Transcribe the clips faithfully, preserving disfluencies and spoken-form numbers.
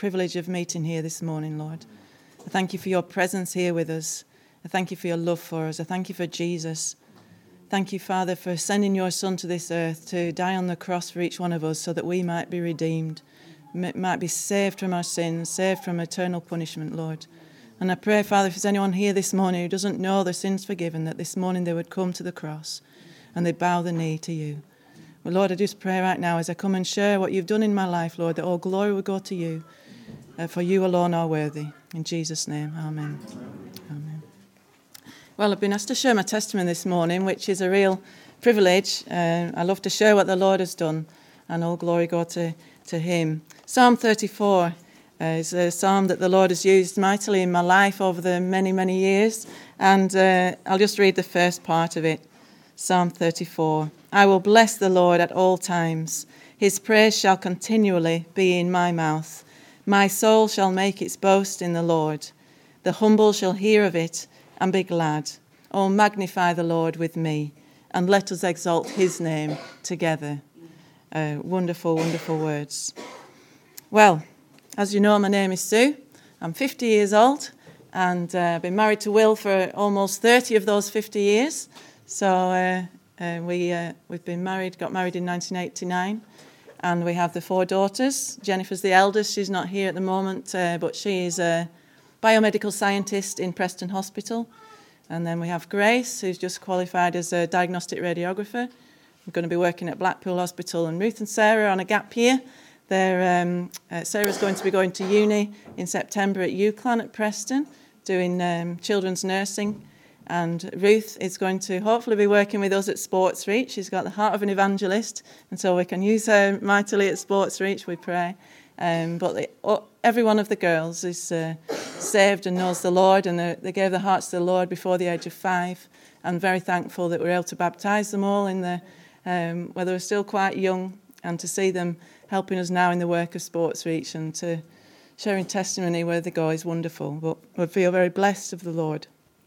privilege of meeting here this morning, Lord. I thank you for your presence here with us. I thank you for your love for us. I thank you for Jesus. Thank you, Father, for sending your Son to this earth to die on the cross for each one of us so that we might be redeemed, might be saved from our sins, saved from eternal punishment, Lord. And I pray, Father, if there's anyone here this morning who doesn't know their sins forgiven, that this morning they would come to the cross and they bow the knee to you. Well, Lord, I just pray right now as I come and share what you've done in my life, Lord, that all glory will go to you, uh, for you alone are worthy. In Jesus' name, amen. Amen. Well, I've been asked to share my testimony this morning, which is a real privilege. Uh, I love to share what the Lord has done, and all glory go to, to him. Psalm thirty-four uh, is a psalm that the Lord has used mightily in my life over the many, many years, and uh, I'll just read the first part of it. Psalm thirty-four. I will bless the Lord at all times. His praise shall continually be in my mouth. My soul shall make its boast in the Lord. The humble shall hear of it and be glad. Oh, magnify the Lord with me, and let us exalt his name together. Uh, wonderful, wonderful words. Well, as you know, my name is Sue. I'm fifty years old, and uh, I've been married to Will for almost thirty of those fifty years. So uh, uh, we, uh, we've been married, got married in nineteen eighty-nine. And we have the four daughters. Jennifer's the eldest. She's not here at the moment, uh, but she is a biomedical scientist in Preston Hospital. And then we have Grace, who's just qualified as a diagnostic radiographer. We're going to be working at Blackpool Hospital. And Ruth and Sarah on a gap year. They're, um, uh, Sarah's going to be going to uni in September at UCLan at Preston, doing um, children's nursing. And Ruth is going to hopefully be working with us at Sports Reach. She's got the heart of an evangelist, and so we can use her mightily at Sports Reach, we pray. Um, but they, oh, every one of the girls is uh, saved and knows the Lord, and they gave their hearts to the Lord before the age of five. I'm very thankful that we're able to baptise them all in the, um, where they were still quite young, and to see them helping us now in the work of Sports Reach, and to sharing testimony where they go is wonderful. But we feel very blessed of the Lord.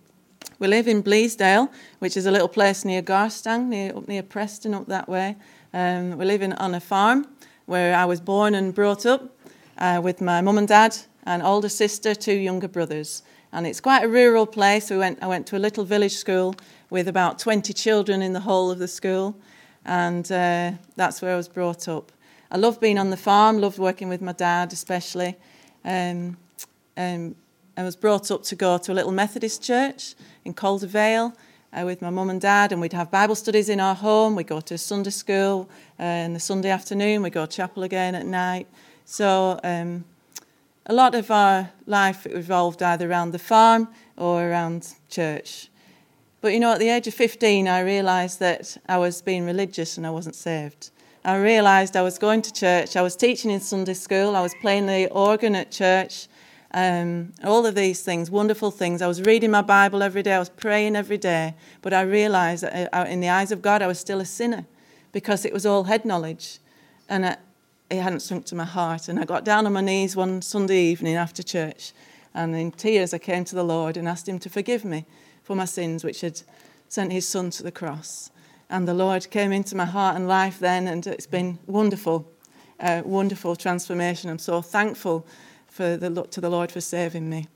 We live in Bleasdale, which is a little place near Garstang, near, up near Preston, up that way. Um, we live in, on a farm where I was born and brought up uh, with my mum and dad, an older sister, two younger brothers. And it's quite a rural place. We went. I went to a little village school with about twenty children in the whole of the school, and uh, that's where I was brought up. I loved being on the farm, loved working with my dad especially. Um, um, I was brought up to go to a little Methodist church in Calder Vale uh, with my mum and dad, and we'd have Bible studies in our home. We'd go to Sunday school uh, in the Sunday afternoon. We'd go to chapel again at night. So um, a lot of our life revolved either around the farm or around church. But, you know, at the age of fifteen, I realised that I was being religious and I wasn't saved. I realised I was going to church. I was teaching in Sunday school. I was playing the organ at church. Um, all of these things, wonderful things. I was reading my Bible every day. I was praying every day. But I realised that in the eyes of God, I was still a sinner because it was all head knowledge. And I, it hadn't sunk to my heart. And I got down on my knees one Sunday evening after church. And in tears, I came to the Lord and asked him to forgive me for my sins, which had sent his son to the cross. And the Lord came into my heart and life then. And it's been wonderful, uh, wonderful transformation. I'm so thankful for the to the Lord for saving me.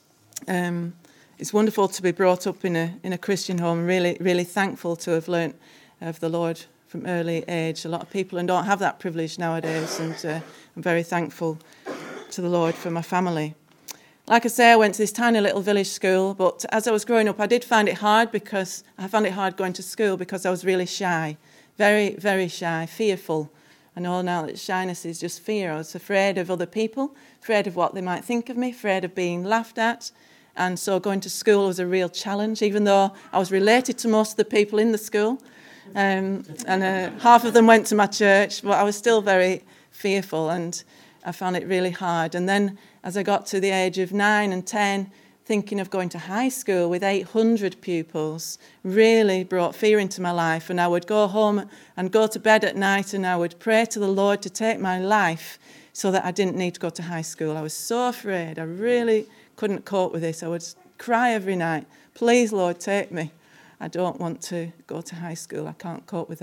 Um, it's wonderful to be brought up in a in a Christian home. Really, really thankful to have learnt of the Lord from early age. A lot of people don't have that privilege nowadays, and uh, I'm very thankful to the Lord for my family. Like I say, I went to this tiny little village school, but as I was growing up, I did find it hard because I found it hard going to school because I was really shy, very, very shy, fearful. I know now that shyness is just fear. I was afraid of other people, afraid of what they might think of me, afraid of being laughed at. And so going to school was a real challenge, even though I was related to most of the people in the school. Um, and uh, half of them went to my church, but I was still very fearful, and I found it really hard. And then as I got to the age of nine and ten, thinking of going to high school with eight hundred pupils really brought fear into my life. And I would go home and go to bed at night and I would pray to the Lord to take my life so that I didn't need to go to high school. I was so afraid. I really couldn't cope with this. I would cry every night, please, Lord, take me. I don't want to go to high school. I can't cope with that.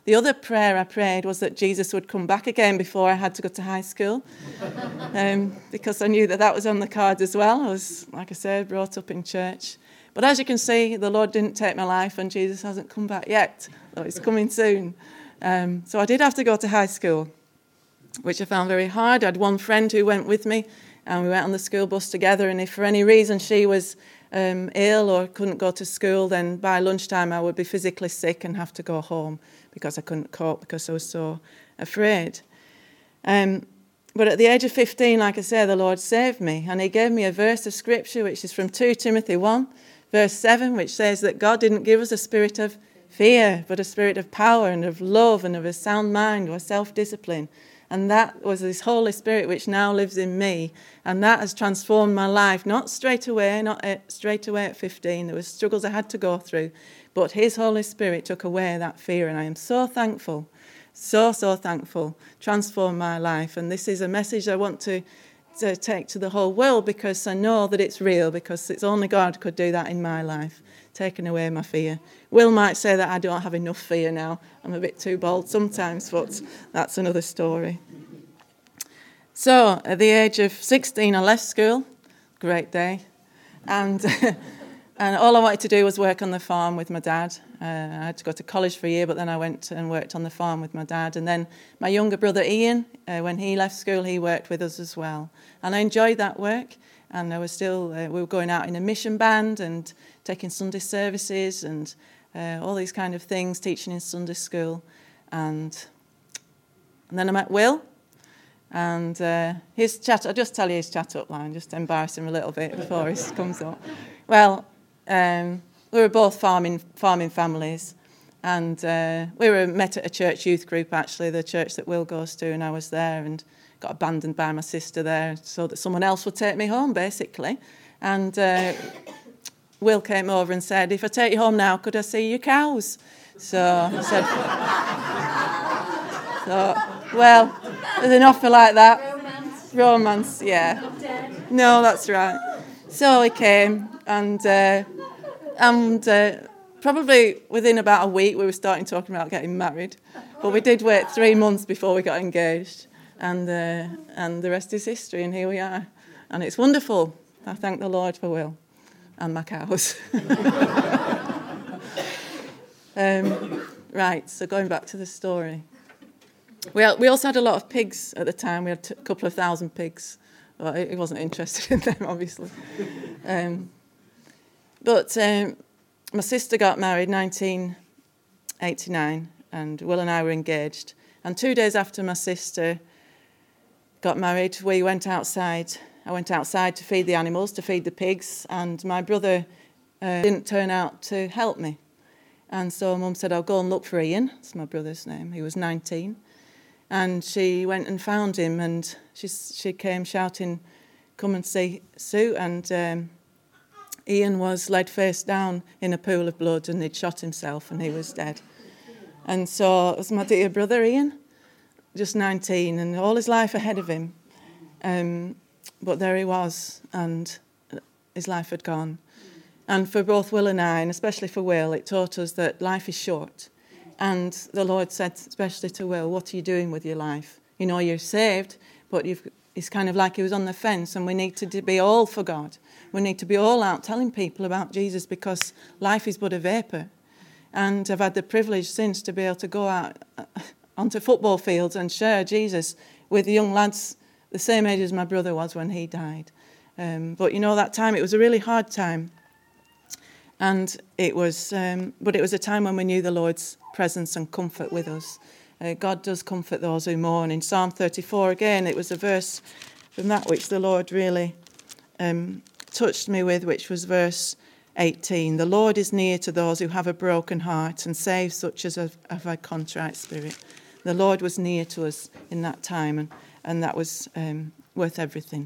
The other prayer I prayed was that Jesus would come back again before I had to go to high school, um, because I knew that that was on the cards as well. I was, like I said, brought up in church. But as you can see, the Lord didn't take my life, and Jesus hasn't come back yet, though he's coming soon. Um, so I did have to go to high school, which I found very hard. I had one friend who went with me, and we went on the school bus together, and if for any reason she was um, ill or couldn't go to school, then by lunchtime I would be physically sick and have to go home because I couldn't cope because I was so afraid. Um, but at the age of fifteen, like I say, the Lord saved me, and he gave me a verse of scripture, which is from Second Timothy one, verse seven, which says that God didn't give us a spirit of fear, but a spirit of power and of love and of a sound mind or self-discipline. And that was this Holy Spirit which now lives in me. And that has transformed my life, not straight away, not at, straight away at fifteen. There were struggles I had to go through. But his Holy Spirit took away that fear. And I am so thankful, so, so thankful, transformed my life. And this is a message I want to, to take to the whole world, because I know that it's real, because it's only God could do that in my life, taking away my fear. Will might say that I don't have enough fear now. I'm a bit too bold sometimes, but that's another story. So, at the age of sixteen, I left school. Great day. And and all I wanted to do was work on the farm with my dad. Uh, I had to go to college for a year, but then I went and worked on the farm with my dad. And then my younger brother, Ian, uh, when he left school, he worked with us as well. And I enjoyed that work. And I was still, uh, we were going out in a mission band and taking Sunday services and uh, all these kind of things, teaching in Sunday school. And, and then I met Will. And uh, his chat, I'll just tell you his chat up line, just to embarrass him a little bit before he comes up. Well, um, we were both farming farming families. And uh, we were met at a church youth group, actually, the church that Will goes to, and I was there and got abandoned by my sister there so that someone else would take me home, basically. And uh, Will came over and said, if I take you home now, could I see your cows? So I said, so, well, there's an offer like that. Romance. Romance, yeah. No, that's right. So he came, and uh, and uh, probably within about a week we were starting talking about getting married. But we did wait three months before we got engaged. And uh, and the rest is history, and here we are. And it's wonderful. I thank the Lord for Will and my cows. um, right, so going back to the story. We we also had a lot of pigs at the time. We had a couple of thousand pigs. Well, he wasn't interested in them, obviously. Um, but um, my sister got married in nineteen eighty-nine, and Will and I were engaged. And two days after my sister got married, we went outside. I went outside to feed the animals, to feed the pigs, and my brother uh, didn't turn out to help me. And so Mum said, I'll go and look for Ian. That's my brother's name. He was nineteen. And she went and found him, and she she came shouting, come and see Sue. And um, Ian was laid face down in a pool of blood, and he'd shot himself, and he was dead. And so it was my dear brother Ian, just nineteen, and all his life ahead of him. Um, but there he was, and his life had gone. And for both Will and I, and especially for Will, it taught us that life is short. And the Lord said, especially to Will, what are you doing with your life? You know, you're saved, but you've, it's kind of like he was on the fence, and we need to be all for God. We need to be all out telling people about Jesus, because life is but a vapour. And I've had the privilege since to be able to go out onto football fields and share Jesus with young lads the same age as my brother was when he died. Um, but, you know, that time, it was a really hard time. And it was, um, but it was a time when we knew the Lord's presence and comfort with us. Uh, God does comfort those who mourn. In Psalm thirty-four, again, it was a verse from that which the Lord really um, touched me with, which was verse eighteen. The Lord is near to those who have a broken heart and saves such as have, have a contrite spirit. The Lord was near to us in that time, and, and that was um, worth everything.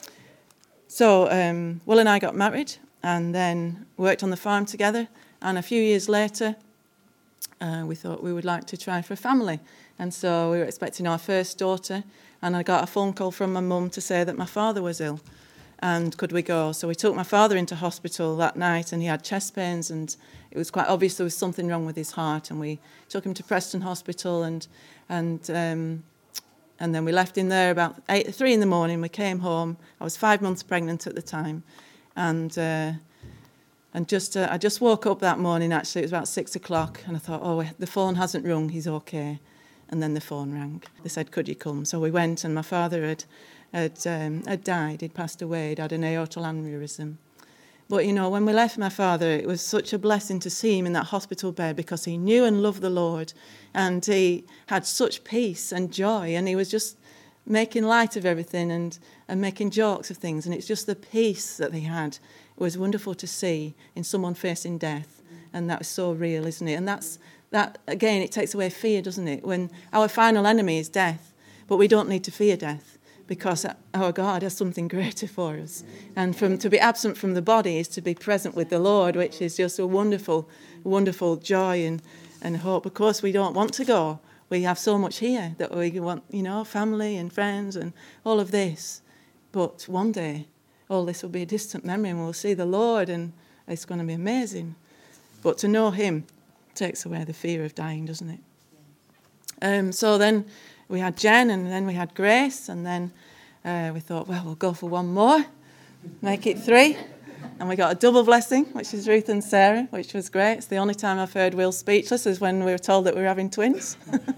So um, Will and I got married, and then worked on the farm together. And a few years later, uh, we thought we would like to try for a family. And so we were expecting our first daughter, and I got a phone call from my mum to say that my father was ill. and could we go? So we took my father into hospital that night, and he had chest pains, and it was quite obvious there was something wrong with his heart, and we took him to Preston Hospital, and and um, and then we left him there about eight, three in the morning. We came home. I was five months pregnant at the time, and uh, and just uh, I just woke up that morning. Actually, it was about six o'clock, and I thought, oh, the phone hasn't rung. He's okay. And then the phone rang. They said, could you come? So we went, and my father had had, um, had died. He'd passed away. He'd had an aortal aneurysm. But, you know, when we left my father, it was such a blessing to see him in that hospital bed, because he knew and loved the Lord, and he had such peace and joy, and he was just making light of everything and, and making jokes of things. And it's just the peace that he had. It was wonderful to see in someone facing death, and that was so real, isn't it? And that's that, again, it takes away fear, doesn't it? When our final enemy is death, but we don't need to fear death, because our God has something greater for us. And from to be absent from the body is to be present with the Lord, which is just a wonderful, wonderful joy and, and hope. Of course, we don't want to go. We have so much here that we want, you know, family and friends and all of this. But one day, all this will be a distant memory, and we'll see the Lord, and it's going to be amazing. But to know him takes away the fear of dying, doesn't it? Um, so then we had Jen, and then we had Grace, and then uh, we thought, well, we'll go for one more, make it three. And we got a double blessing, which is Ruth and Sarah, which was great. It's the only time I've heard Will speechless is when we were told that we were having twins.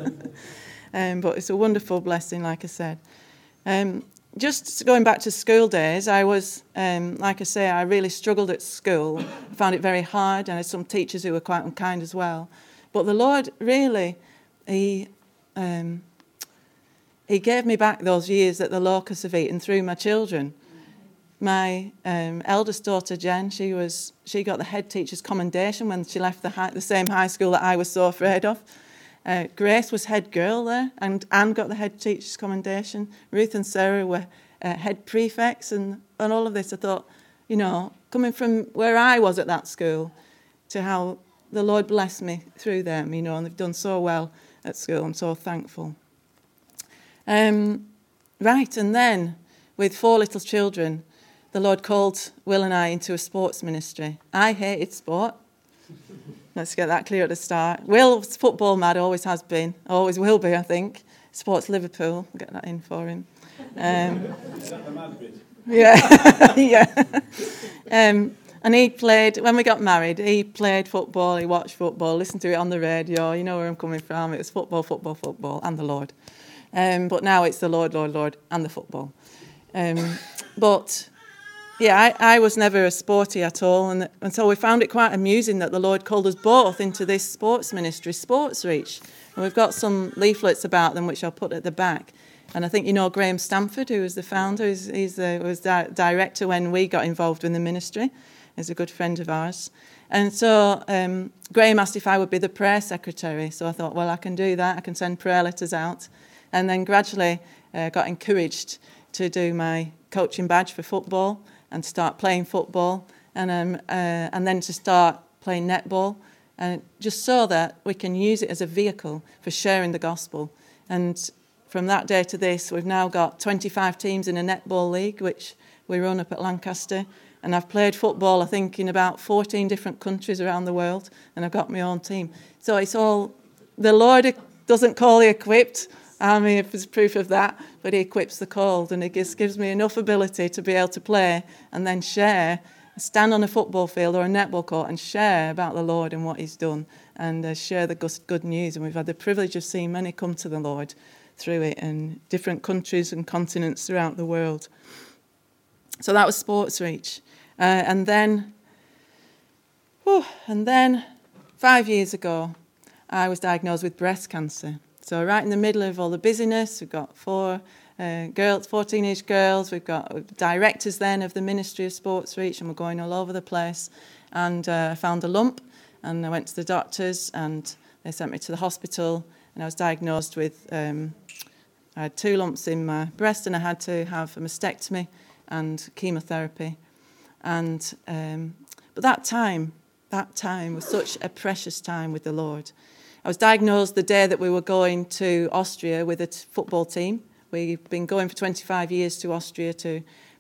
um, but it's a wonderful blessing, like I said. Um, just going back to school days, I was, um, like I say, I really struggled at school. I found it very hard, and I had some teachers who were quite unkind as well. But the Lord really, he... Um, He gave me back those years that the locusts have eaten through my children. My um, eldest daughter, Jen, she was she got the head teacher's commendation when she left the, high, the same high school that I was so afraid of. Uh, Grace was head girl there, and Anne got the head teacher's commendation. Ruth and Sarah were uh, head prefects, and, and all of this. I thought, you know, coming from where I was at that school to how the Lord blessed me through them, you know, and they've done so well at school. I'm so thankful. Um, right, and then with four little children, the Lord called Will and I into a sports ministry. I hated sport. Let's get that clear at the start. Will's football mad, always has been, always will be, I think. Sports Liverpool, I'll get that in for him. Um, Is that the mad bit? Yeah, yeah. Um, and he played, when we got married, he played football, he watched football, listened to it on the radio. You know where I'm coming from. It was football, football, football, and the Lord. Um, but now it's the Lord, Lord, Lord, and the football. Um, but, yeah, I, I was never a sporty at all. And, and so we found it quite amusing that the Lord called us both into this sports ministry, Sports Reach. And we've got some leaflets about them, which I'll put at the back. And I think you know Graham Stamford, who was the founder. He's, he's the, was the director when we got involved in the ministry. He's a good friend of ours. And so um, Graham asked if I would be the prayer secretary. So I thought, well, I can do that. I can send prayer letters out. And then gradually uh, got encouraged to do my coaching badge for football and start playing football, and um, uh, and then to start playing netball, and just so that we can use it as a vehicle for sharing the gospel. And from that day to this, we've now got twenty-five teams in a netball league, which we run up at Lancaster. And I've played football, I think, in about fourteen different countries around the world, and I've got my own team. So it's all, the Lord doesn't call the equipped. I mean, if there's proof of that, but he equips the called, and it gives, gives me enough ability to be able to play and then share, stand on a football field or a netball court and share about the Lord and what he's done, and uh, share the good news. And we've had the privilege of seeing many come to the Lord through it in different countries and continents throughout the world. So that was Sports Reach. Uh, and then, whew, and then five years ago, I was diagnosed with breast cancer. So right in the middle of all the busyness, we've got four uh, girls, four teenage girls. We've got directors then of the Ministry of Sports Reach, and we're going all over the place. And uh, I found a lump, and I went to the doctors, and they sent me to the hospital, and I was diagnosed with, um, I had two lumps in my breast, and I had to have a mastectomy and chemotherapy. And um, but that time, that time was such a precious time with the Lord. I was diagnosed the day that we were going to Austria with a t- football team. We've been going for twenty-five years to Austria to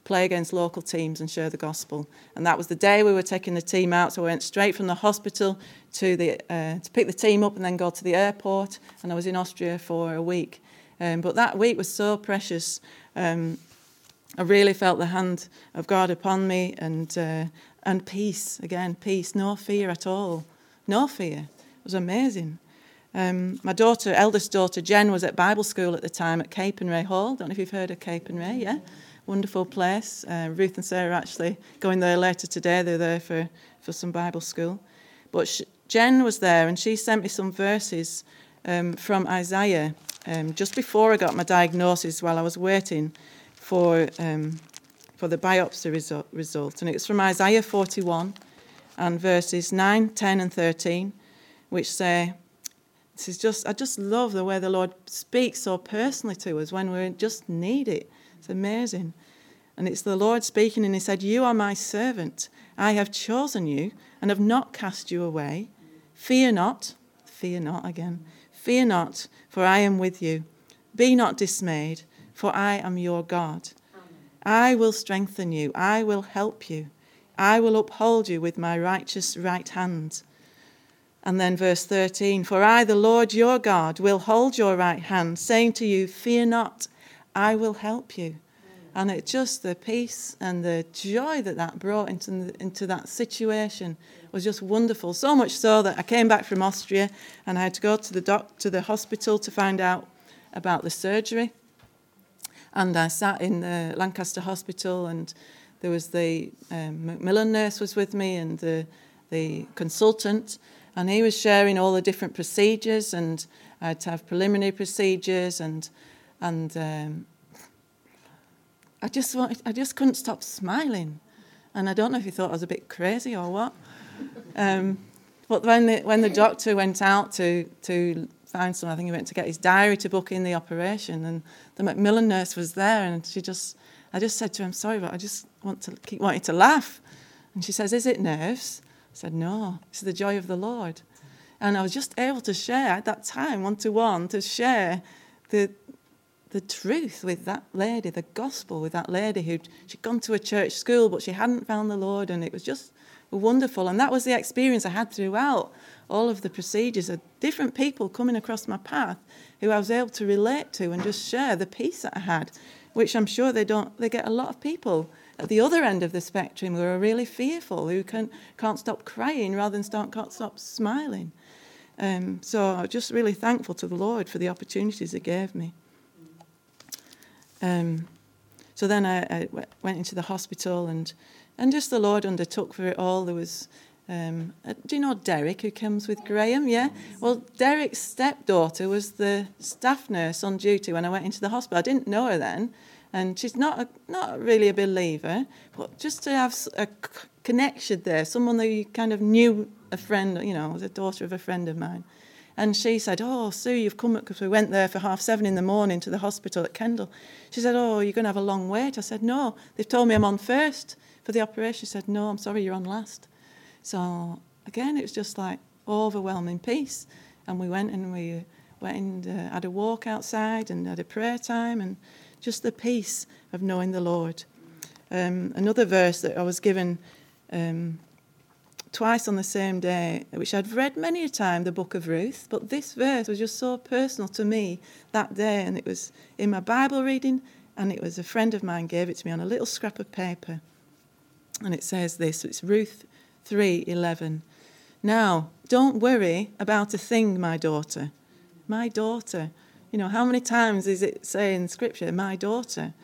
play against local teams and share the gospel. And that was the day we were taking the team out. So I went straight from the hospital to the uh, to pick the team up and then go to the airport. And I was in Austria for a week. Um, but that week was so precious. Um, I really felt the hand of God upon me, and uh, and peace, again, peace, no fear at all. No fear. It was amazing. Um, my daughter, eldest daughter, Jen, was at Bible school at the time at Capernwray Hall. Don't know if you've heard of Capernwray, yeah? Wonderful place. Uh, Ruth and Sarah are actually going there later today. They're there for, for some Bible school. But she, Jen was there, and she sent me some verses um, from Isaiah um, just before I got my diagnosis, while I was waiting for um, for the biopsy result, result. And it's from Isaiah forty-one and verses nine, ten and thirteen, which say, this is just, I just love the way the Lord speaks so personally to us when we just need it. It's amazing. And it's the Lord speaking, and he said, you are my servant. I have chosen you and have not cast you away. Fear not, fear not again, fear not, for I am with you. Be not dismayed, for I am your God. I will strengthen you. I will help you. I will uphold you with my righteous right hand. And then verse thirteen, for I, the Lord your God, will hold your right hand, saying to you, fear not, I will help you. And it just, the peace and the joy that that brought into, the, into that situation was just wonderful. So much so that I came back from Austria and I had to go to the doc, to the hospital to find out about the surgery. And I sat in the Lancaster Hospital, and there was the um, Macmillan nurse was with me, and the the consultant. And he was sharing all the different procedures, and I had to have preliminary procedures, and and um, I just wanted, I just couldn't stop smiling, and I don't know if he thought I was a bit crazy or what. Um, but when the when the doctor went out to to find someone, I think he went to get his diary to book in the operation, and the Macmillan nurse was there, and she just, I just said to her, I'm sorry, but I just want to keep wanting to laugh, and she says, is it nerves? I said, no, it's the joy of the Lord. And I was just able to share at that time, one-to-one, to share the the truth with that lady, the gospel with that lady who she'd gone to a church school, but she hadn't found the Lord, and it was just wonderful. And that was the experience I had throughout all of the procedures, of different people coming across my path who I was able to relate to and just share the peace that I had, which I'm sure they don't, they get a lot of people at the other end of the spectrum who are really fearful, who can, can't stop crying rather than start, can't stop smiling. Um, so I'm just really thankful to the Lord for the opportunities he gave me. Um, so then I, I went into the hospital, and, and just the Lord undertook for it all. There was, um, uh, do you know Derek, who comes with Graham? Yeah? Well, Derek's stepdaughter was the staff nurse on duty when I went into the hospital. I didn't know her then. And she's not a, not really a believer, but just to have a connection there, someone that you kind of knew, a friend, you know, was a daughter of a friend of mine. And she said, oh, Sue, you've come, because we went there for half seven in the morning to the hospital at Kendal. She said, oh, you're going to have a long wait. I said, no, they've told me I'm on first for the operation. She said, no, I'm sorry, you're on last. So, again, it was just like overwhelming peace. And we went and we went and uh, had a walk outside and had a prayer time, and just the peace of knowing the Lord. Um, another verse that I was given um, twice on the same day, which I'd read many a time, the book of Ruth, but this verse was just so personal to me that day, and it was in my Bible reading, and it was a friend of mine gave it to me on a little scrap of paper. And it says this, it's Ruth three eleven. Now, don't worry about a thing, my daughter. My daughter. You know, how many times is it say in Scripture, my daughter?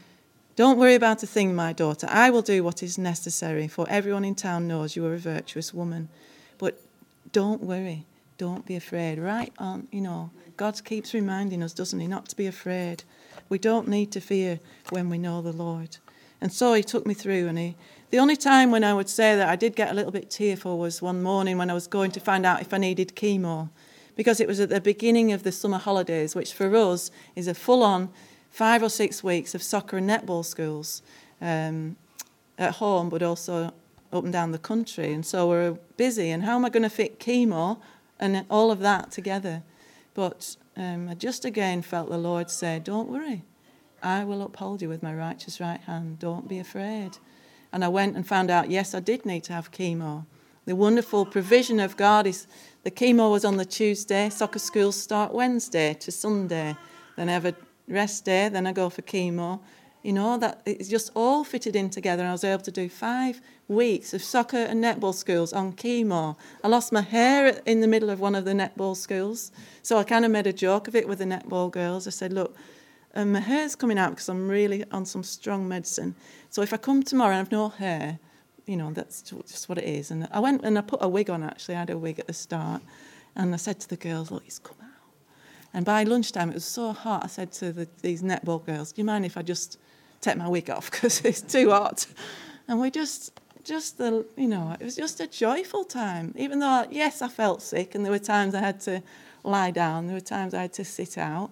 Don't worry about a thing, my daughter. I will do what is necessary, for everyone in town knows you are a virtuous woman. But don't worry. Don't be afraid. Right on, you know, God keeps reminding us, doesn't he, not to be afraid. We don't need to fear when we know the Lord. And so he took me through, and he, the only time when I would say that I did get a little bit tearful was one morning when I was going to find out if I needed chemo, because it was at the beginning of the summer holidays, which for us is a full-on five or six weeks of soccer and netball schools um, at home, but also up and down the country. And so we're busy, and how am I going to fit chemo and all of that together? But um, I just again felt the Lord say, don't worry. I will uphold you with my righteous right hand. Don't be afraid. And I went and found out, yes, I did need to have chemo. The wonderful provision of God is the chemo was on the Tuesday, soccer schools start Wednesday to Sunday. Then I have a rest day, then I go for chemo. You know, that it's just all fitted in together. And I was able to do five weeks of soccer and netball schools on chemo. I lost my hair in the middle of one of the netball schools. So I kind of made a joke of it with the netball girls. I said, look, um, my hair's coming out because I'm really on some strong medicine. So if I come tomorrow and I have no hair, you know, that's just what it is. And I went and I put a wig on, actually. I had a wig at the start. And I said to the girls, look, he's come out. And by lunchtime, it was so hot, I said to the, these netball girls, do you mind if I just take my wig off because it's too hot? And we just, just the, you know, it was just a joyful time. Even though, yes, I felt sick and there were times I had to lie down, there were times I had to sit out.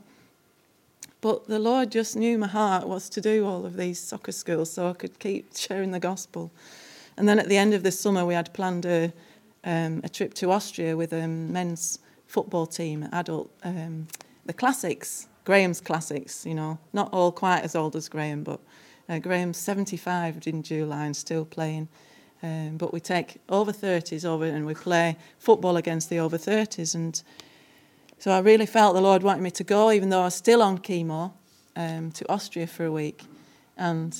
But the Lord just knew my heart was to do all of these soccer schools so I could keep sharing the gospel. And then at the end of the summer, we had planned a, um, a trip to Austria with a men's football team, adult, um, the classics, Graham's classics, you know, not all quite as old as Graham, but uh, Graham's seventy-five in July and still playing. Um, but we take over thirties over and we play football against the over thirties. And so I really felt the Lord wanted me to go, even though I was still on chemo, um, to Austria for a week. And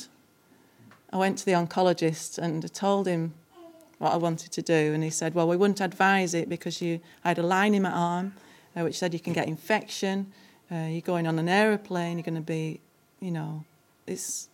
I went to the oncologist and I told him what I wanted to do. And he said, well, we wouldn't advise it because you I had a line in my arm, uh, which said you can get infection. Uh, you're going on an aeroplane, you're going to be, you know, it's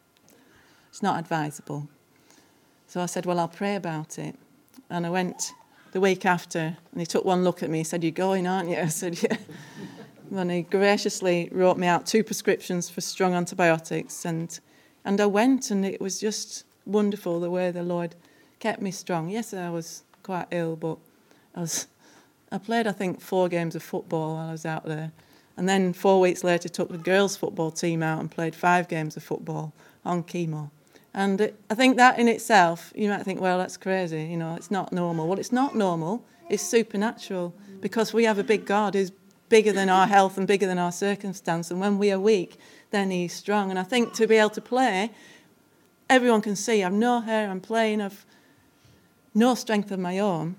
it's not advisable. So I said, well, I'll pray about it. And I went the week after, and he took one look at me. He said, you're going, aren't you? I said, yeah. And he graciously wrote me out two prescriptions for strong antibiotics. And, and I went, and it was just wonderful the way the Lord kept me strong. Yes, I was quite ill, but I was. I played, I think, four games of football while I was out there. And then four weeks later, took the girls' football team out and played five games of football on chemo. And it, I think that in itself, you might think, well, that's crazy, you know, it's not normal. Well, it's not normal, it's supernatural, because we have a big God who's bigger than our health and bigger than our circumstance. And when we are weak, then he's strong. And I think to be able to play, everyone can see I've no hair, I'm playing, I've no strength of my own.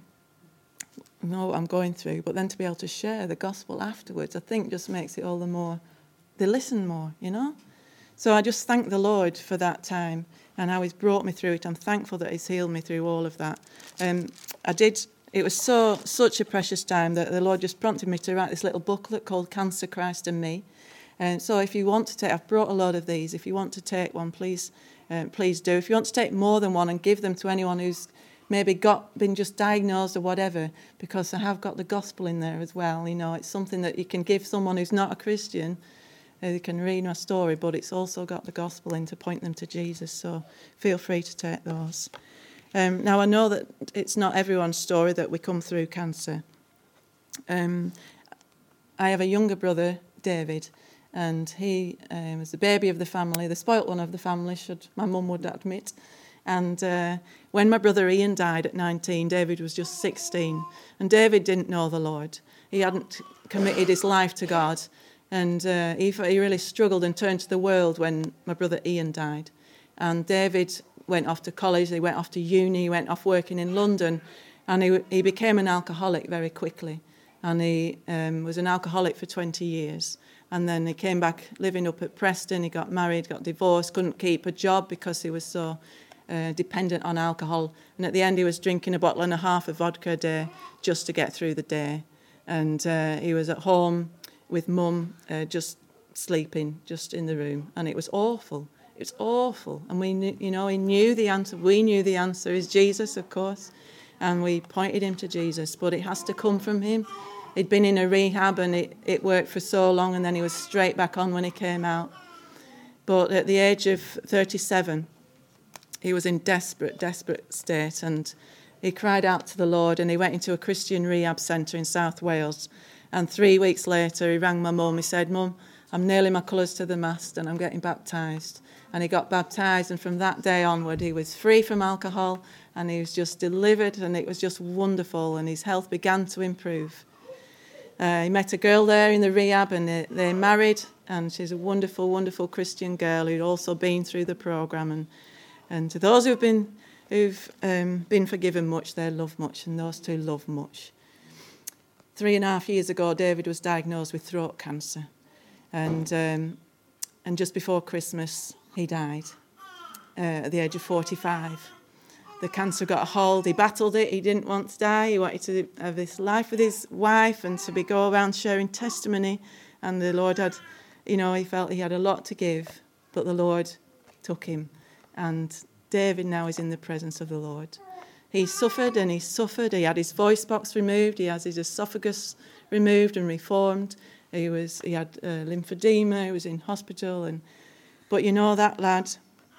I know what I'm going through, but then to be able to share the gospel afterwards, I think just makes it all the more, they listen more, you know? So I just thank the Lord for that time and how he's brought me through it. I'm thankful that he's healed me through all of that. Um, I did, it was so such a precious time that the Lord just prompted me to write this little booklet called Cancer, Christ and Me. And so if you want to take, I've brought a load of these. If you want to take one, please, uh, please do. If you want to take more than one and give them to anyone who's maybe got been just diagnosed or whatever, because I have got the gospel in there as well. You know, it's something that you can give someone who's not a Christian. Uh, they can read my story, but it's also got the gospel in to point them to Jesus. So feel free to take those. Um, now, I know that it's not everyone's story that we come through cancer. Um, I have a younger brother, David, and he um, was the baby of the family, the spoilt one of the family, should my mum would admit. And uh, when my brother Ian died at nineteen, David was just sixteen. And David didn't know the Lord. He hadn't committed his life to God. And uh, he, he really struggled and turned to the world when my brother Ian died. And David went off to college, he went off to uni, he went off working in London. And he, he became an alcoholic very quickly. And he um, was an alcoholic for twenty years. And then he came back living up at Preston. He got married, got divorced, couldn't keep a job because he was so Uh, dependent on alcohol, and at the end he was drinking a bottle and a half of vodka a day just to get through the day. And uh, he was at home with mum, uh, just sleeping, just in the room, and it was awful. It was awful, and we, knew, you know, he knew the answer. We knew the answer is Jesus, of course, and we pointed him to Jesus. But it has to come from him. He'd been in a rehab, and it, it worked for so long, and then he was straight back on when he came out. But at the age of thirty-seven. He was in desperate, desperate state, and he cried out to the Lord, and he went into a Christian rehab centre in South Wales. And three weeks later, he rang my mum. He said, Mum, I'm nailing my colours to the mast, and I'm getting baptised. And he got baptised, and from that day onward, he was free from alcohol, and he was just delivered, and it was just wonderful, and his health began to improve. Uh, he met a girl there in the rehab, and they, they married, and she's a wonderful, wonderful Christian girl who'd also been through the programme. And, and to those who've been who've um, been forgiven much, they love much, and those two love much. Three and a half years ago, David was diagnosed with throat cancer, and um, and just before Christmas, he died uh, at the age of forty-five. The cancer got a hold. He battled it. He didn't want to die. He wanted to have this life with his wife and to be go around sharing testimony. And the Lord had, you know, he felt he had a lot to give, but the Lord took him. And David now is in the presence of the Lord. He suffered and he suffered. He had his voice box removed. He has his esophagus removed and reformed. He was he had uh, lymphedema. He was in hospital. And but you know that lad,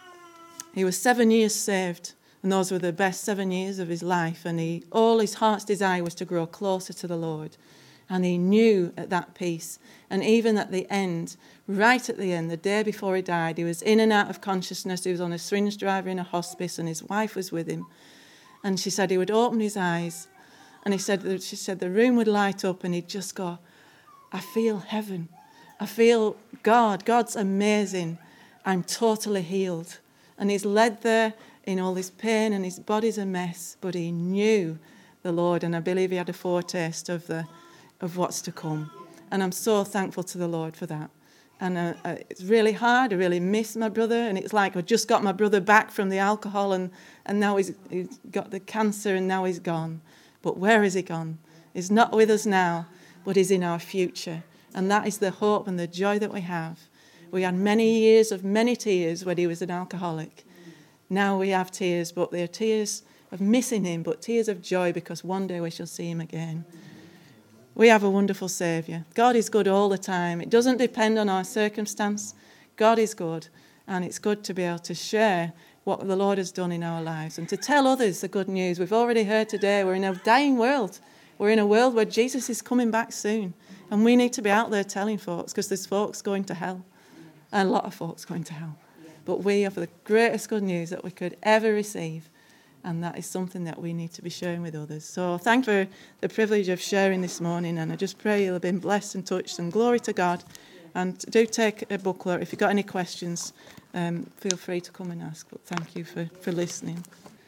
he was seven years saved. And those were the best seven years of his life. And he, all his heart's desire was to grow closer to the Lord. And he knew at that peace. And even at the end, right at the end, the day before he died, he was in and out of consciousness. He was on a syringe driver in a hospice, and his wife was with him. And she said he would open his eyes. And he said, she said the room would light up, and he'd just go, I feel heaven. I feel God. God's amazing. I'm totally healed. And he's led there in all his pain, and his body's a mess, but he knew the Lord, and I believe he had a foretaste of the of what's to come. And I'm so thankful to the Lord for that. And uh, uh, it's really hard. I really miss my brother, and it's like I just got my brother back from the alcohol, and, and now he's, he's got the cancer, and now he's gone. But where is he gone? He's not with us now, but he's in our future. And that is the hope and the joy that we have. We had many years of many tears when he was an alcoholic. Now we have tears, but they're tears of missing him, but tears of joy because one day we shall see him again. We have a wonderful Saviour. God is good all the time. It doesn't depend on our circumstance. God is good, and it's good to be able to share what the Lord has done in our lives and to tell others the good news. We've already heard today we're in a dying world. We're in a world where Jesus is coming back soon, and we need to be out there telling folks because there's folks going to hell, and a lot of folks going to hell. But we have the greatest good news that we could ever receive, and that is something that we need to be sharing with others. So thank you for the privilege of sharing this morning, and I just pray you'll have been blessed and touched, and glory to God. And do take a booklet. If you've got any questions, um, feel free to come and ask. But thank you for, for listening.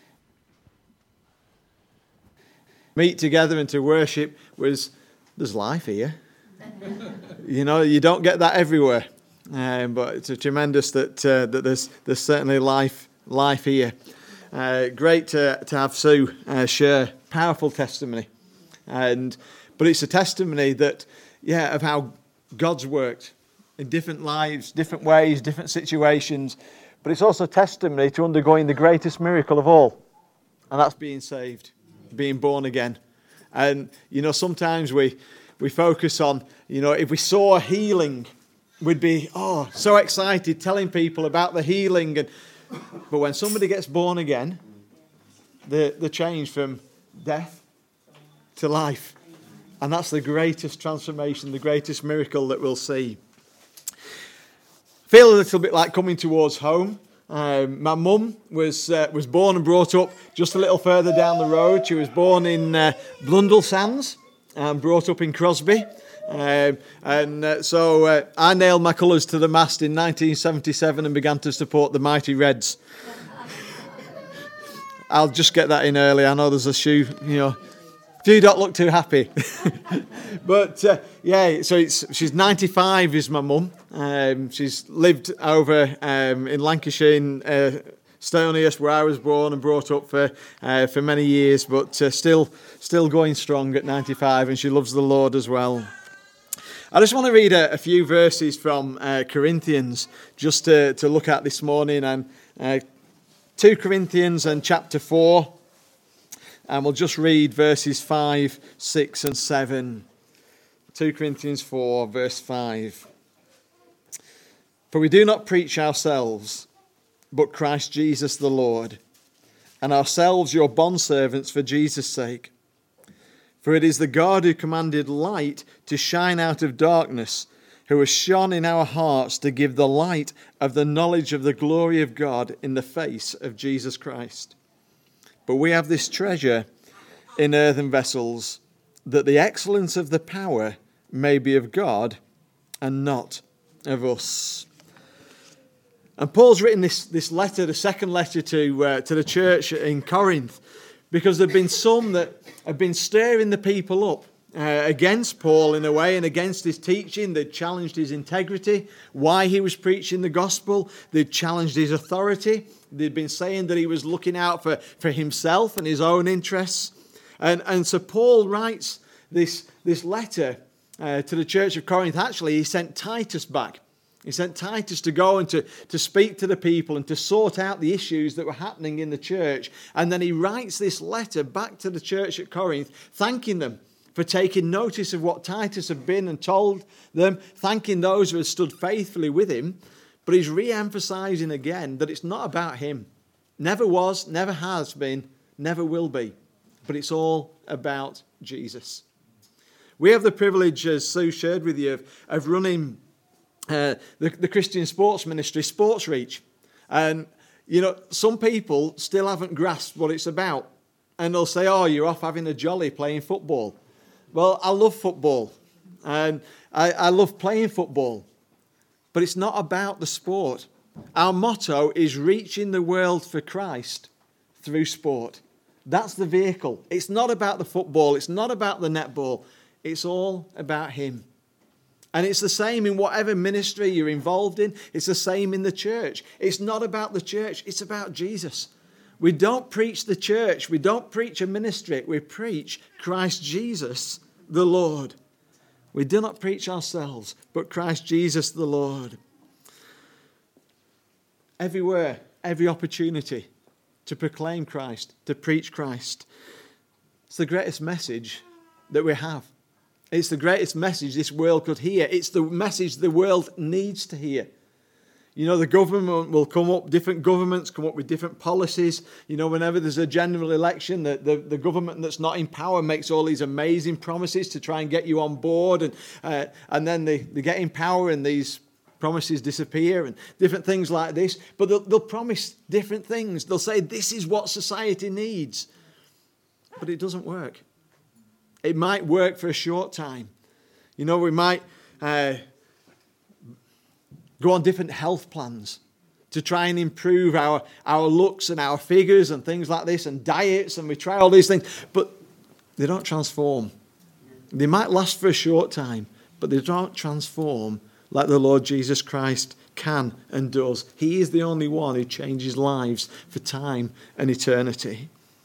Meet together and to worship was, there's life here. You know, you don't get that everywhere. Um, but it's a tremendous that uh, that there's there's certainly life life here. Uh, great to to have Sue uh, share powerful testimony, and but it's a testimony that yeah of how God's worked in different lives, different ways, different situations. But it's also testimony to undergoing the greatest miracle of all, and that's being saved, being born again. And you know sometimes we we focus on you know if we saw a healing, we'd be, oh, so excited telling people about the healing. And, but when somebody gets born again, the the change from death to life. And that's the greatest transformation, the greatest miracle that we'll see. Feel a little bit like coming towards home. Um, my mum was uh, was born and brought up just a little further down the road. She was born in uh, Blundell Sands and brought up in Crosby. Um, and uh, so uh, I nailed my colours to the mast in nineteen seventy-seven and began to support the Mighty Reds. I'll just get that in early. I know there's a shoe, you know. You don't look too happy. But uh, yeah, so it's she's ninety-five is my mum. Um, she's lived over um, in Lancashire in uh, Stonyhurst, where I was born and brought up for uh, for many years, but uh, still still going strong at ninety-five, and she loves the Lord as well. I just want to read a, a few verses from uh, Corinthians just to, to look at this morning, and uh, two Corinthians and chapter four, and we'll just read verses five, six and seven. two Corinthians four, verse five. For we do not preach ourselves, but Christ Jesus the Lord, and ourselves your bondservants for Jesus' sake. For it is the God who commanded light to shine out of darkness, who has shone in our hearts to give the light of the knowledge of the glory of God in the face of Jesus Christ. But we have this treasure in earthen vessels, that the excellence of the power may be of God and not of us. And Paul's written this, this letter, the second letter to, uh, to the church in Corinth, because there have been some that have been stirring the people up uh, against Paul in a way and against his teaching. They'd challenged his integrity, why he was preaching the gospel. They'd challenged his authority. They'd been saying that he was looking out for, for himself and his own interests. And, and so Paul writes this, this letter uh, to the church of Corinth. Actually, he sent Titus back. He sent Titus to go and to, to speak to the people and to sort out the issues that were happening in the church. And then he writes this letter back to the church at Corinth, thanking them for taking notice of what Titus had been and told them, thanking those who had stood faithfully with him. But he's re-emphasizing again that it's not about him. Never was, never has been, never will be. But it's all about Jesus. We have the privilege, as Sue shared with you, of, of running Uh, the, the Christian sports ministry, Sports Reach. And, you know, some people still haven't grasped what it's about. And they'll say, oh, you're off having a jolly playing football. Well, I love football. And I, I love playing football. But it's not about the sport. Our motto is reaching the world for Christ through sport. That's the vehicle. It's not about the football. It's not about the netball. It's all about him. And it's the same in whatever ministry you're involved in. It's the same in the church. It's not about the church. It's about Jesus. We don't preach the church. We don't preach a ministry. We preach Christ Jesus, the Lord. We do not preach ourselves, but Christ Jesus, the Lord. Everywhere, every opportunity to proclaim Christ, to preach Christ. It's the greatest message that we have. It's the greatest message this world could hear. It's the message the world needs to hear. You know, the government will come up, different governments come up with different policies. You know, whenever there's a general election, the, the, the government that's not in power makes all these amazing promises to try and get you on board. And, uh, and then they, they get in power and these promises disappear and different things like this. But they'll, they'll promise different things. They'll say, this is what society needs. But it doesn't work. It might work for a short time. You know, we might uh, go on different health plans to try and improve our, our looks and our figures and things like this, and diets, and we try all these things, but they don't transform. They might last for a short time, but they don't transform like the Lord Jesus Christ can and does. He is the only one who changes lives for time and eternity.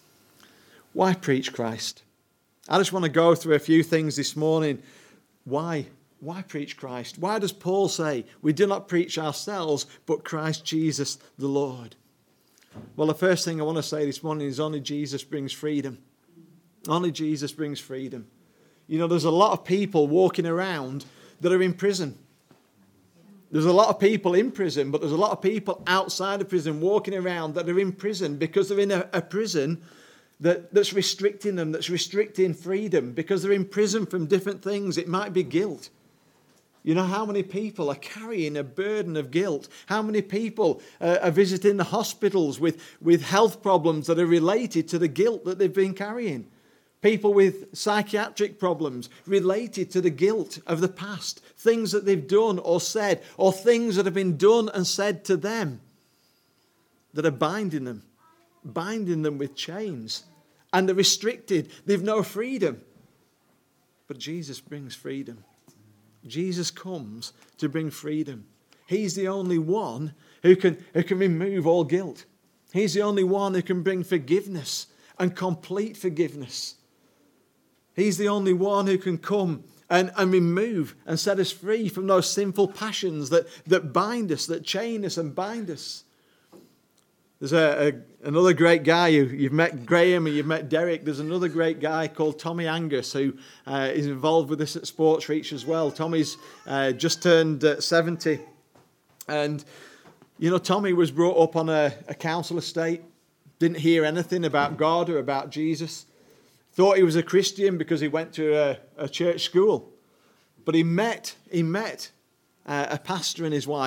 Why preach Christ? I just want to go through a few things this morning. Why? Why preach Christ? Why does Paul say we do not preach ourselves, but Christ Jesus the Lord? Well, the first thing I want to say this morning is only Jesus brings freedom. Only Jesus brings freedom. You know, there's a lot of people walking around that are in prison. There's a lot of people in prison, but there's a lot of people outside of prison walking around that are in prison because they're in a, a prison That, that's restricting them, that's restricting freedom, because they're in prison from different things. It might be guilt. You know, how many people are carrying a burden of guilt? How many people uh, are visiting the hospitals with, with health problems that are related to the guilt that they've been carrying? People with psychiatric problems related to the guilt of the past, things that they've done or said, or things that have been done and said to them that are binding them. Binding them with chains, and they're restricted. They've no freedom. But Jesus brings freedom. Jesus comes to bring freedom. He's the only one who can, who can remove all guilt. He's the only one who can bring forgiveness and complete forgiveness. He's the only one who can come and, and remove and set us free from those sinful passions that, that bind us, that chain us and bind us. There's a, a, another great guy, who you've met Graham and you've met Derek. There's another great guy called Tommy Angus who uh, is involved with us at Sports Reach as well. Tommy's uh, just turned uh, seventy. And, you know, Tommy was brought up on a, a council estate, didn't hear anything about God or about Jesus. Thought he was a Christian because he went to a, a church school. But he met, he met uh, a pastor and his wife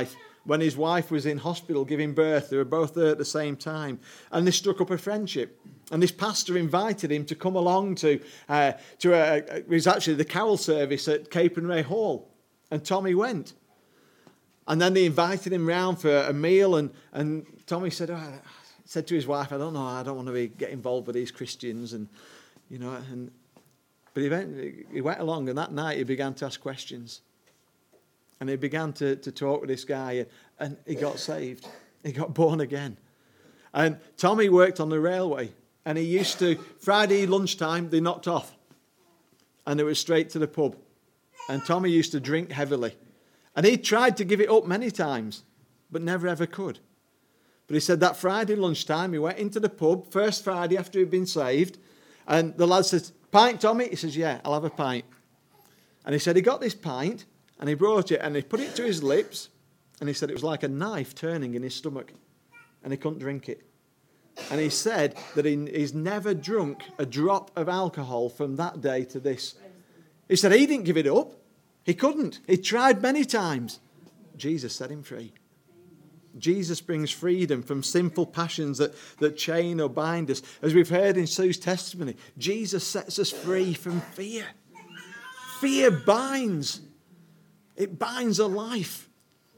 when his wife was in hospital giving birth. They were both there at the same time. And they struck up a friendship. And this pastor invited him to come along to, uh, to a, it was actually the carol service at Capernwray Hall. And Tommy went. And then they invited him round for a meal. And, and Tommy said, oh, said to his wife, I don't know, I don't want to be, get involved with these Christians. And, you know, and, but he went, he went along, and that night he began to ask questions. And he began to, to talk with this guy, and, and he got saved. He got born again. And Tommy worked on the railway. And he used to, Friday lunchtime, they knocked off. And it was straight to the pub. And Tommy used to drink heavily. And he tried to give it up many times, but never ever could. But he said that Friday lunchtime, he went into the pub, first Friday after he'd been saved. And the lad says, pint, Tommy? He says, yeah, I'll have a pint. And he said he got this pint, and he brought it, and he put it to his lips. And he said it was like a knife turning in his stomach. And he couldn't drink it. And he said that he, he's never drunk a drop of alcohol from that day to this. He said he didn't give it up. He couldn't. He tried many times. Jesus set him free. Jesus brings freedom from sinful passions that, that chain or bind us. As we've heard in Sue's testimony, Jesus sets us free from fear. Fear binds. It binds a life.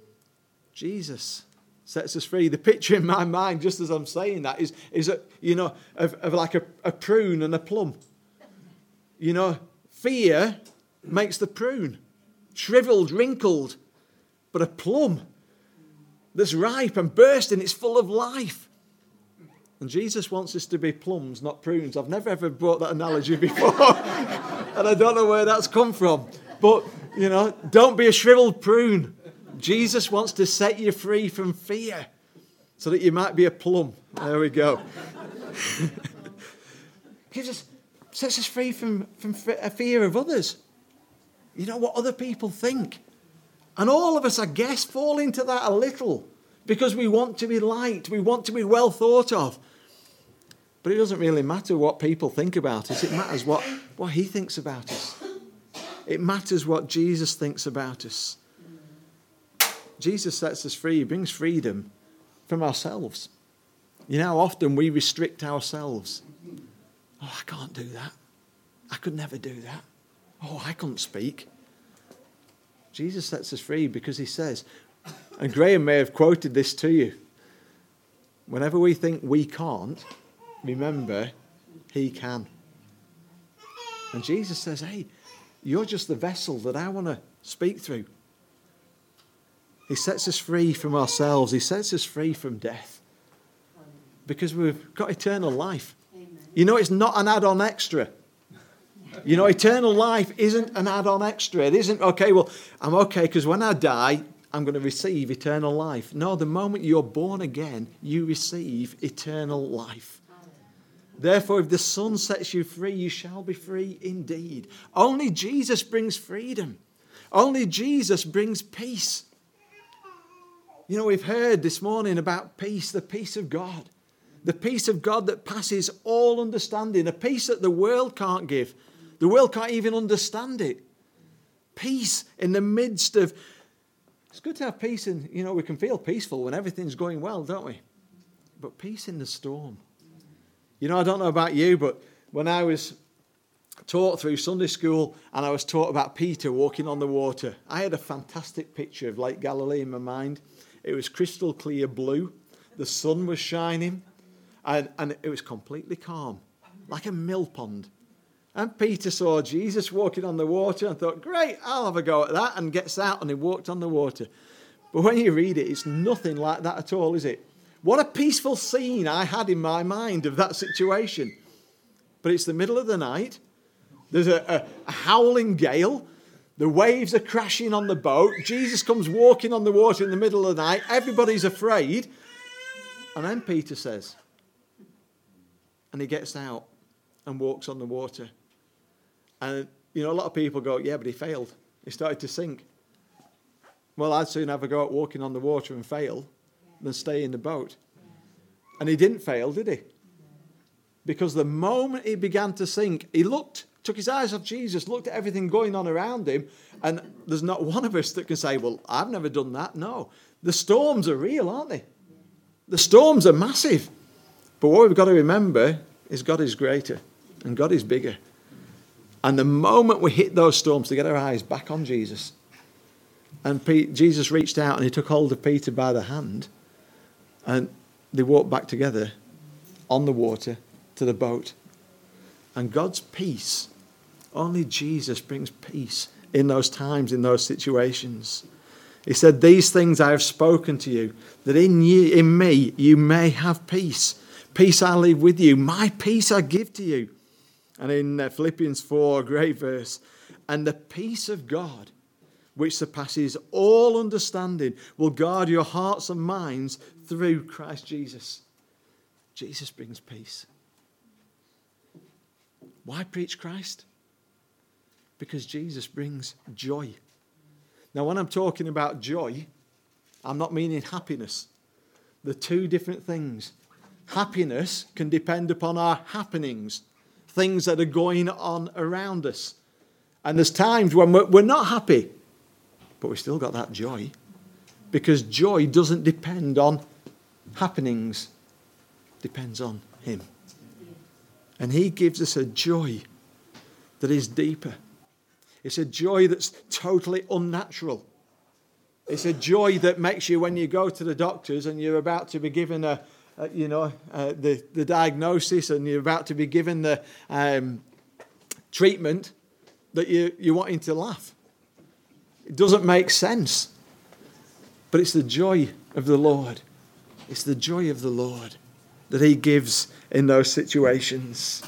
Jesus sets us free. The picture in my mind, just as I'm saying that, is, is a, you know, of, of like a, a prune and a plum. You know, fear makes the prune shriveled, wrinkled, but a plum that's ripe and bursting, it's full of life. And Jesus wants us to be plums, not prunes. I've never ever brought that analogy before, and I don't know where that's come from. But, you know, don't be a shriveled prune. Jesus wants to set you free from fear so that you might be a plum. There we go. Gives us, sets us free from, from a fear of others. You know, what other people think. And all of us, I guess, fall into that a little because we want to be liked. We want to be well thought of. But it doesn't really matter what people think about us. It matters what, what he thinks about us. It matters what Jesus thinks about us. Jesus sets us free. He brings freedom from ourselves. You know how often we restrict ourselves. Oh, I can't do that. I could never do that. Oh, I couldn't speak. Jesus sets us free because he says, and Graham may have quoted this to you, whenever we think we can't, remember, he can. And Jesus says, hey, you're just the vessel that I want to speak through. He sets us free from ourselves. He sets us free from death. Because we've got eternal life. Amen. You know, it's not an add-on extra. You know, eternal life isn't an add-on extra. It isn't, okay, well, I'm okay because when I die, I'm going to receive eternal life. No, the moment you're born again, you receive eternal life. Therefore, if the Son sets you free, you shall be free indeed. Only Jesus brings freedom. Only Jesus brings peace. You know, we've heard this morning about peace, the peace of God. The peace of God that passes all understanding. A peace that the world can't give. The world can't even understand it. Peace in the midst of... It's good to have peace in... You know, we can feel peaceful when everything's going well, don't we? But peace in the storm. You know, I don't know about you, but when I was taught through Sunday school and I was taught about Peter walking on the water, I had a fantastic picture of Lake Galilee in my mind. It was crystal clear blue. The sun was shining. And, and it was completely calm, like a mill pond. And Peter saw Jesus walking on the water and thought, great, I'll have a go at that, and gets out and he walked on the water. But when you read it, it's nothing like that at all, is it? What a peaceful scene I had in my mind of that situation. But it's the middle of the night. There's a, a, a howling gale. The waves are crashing on the boat. Jesus comes walking on the water in the middle of the night. Everybody's afraid. And then Peter says, and he gets out and walks on the water. And, you know, a lot of people go, yeah, but he failed. He started to sink. Well, I'd sooner have a go at walking on the water and fail than stay in the boat. And he didn't fail, did he? Because the moment he began to sink, he looked Took his eyes off Jesus, looked at everything going on around him, and there's not one of us that can say, well, I've never done that. No. The storms are real, aren't they? The storms are massive. But what we've got to remember is God is greater and God is bigger. And the moment we hit those storms, to get our eyes back on Jesus, and Pete, Jesus reached out and he took hold of Peter by the hand, and they walked back together on the water to the boat. And God's peace, only Jesus brings peace in those times, in those situations. He said, these things I have spoken to you, that in you, in me, you may have peace. Peace I leave with you. My peace I give to you. And in uh, Philippians four, a great verse, and the peace of God, which surpasses all understanding, will guard your hearts and minds through Christ Jesus. Jesus brings peace. Why preach Christ? Because Jesus brings joy. Now, when I'm talking about joy, I'm not meaning happiness. They're two different things. Happiness can depend upon our happenings, things that are going on around us. And there's times when we're, we're not happy, but we've still got that joy. Because joy doesn't depend on happenings. It depends on him. And he gives us a joy that is deeper. It's a joy that's totally unnatural. It's a joy that makes you, when you go to the doctors and you're about to be given a, a you know, uh, the, the diagnosis, and you're about to be given the um, treatment, that you, you're wanting to laugh. It doesn't make sense. But it's the joy of the Lord. It's the joy of the Lord that he gives in those situations.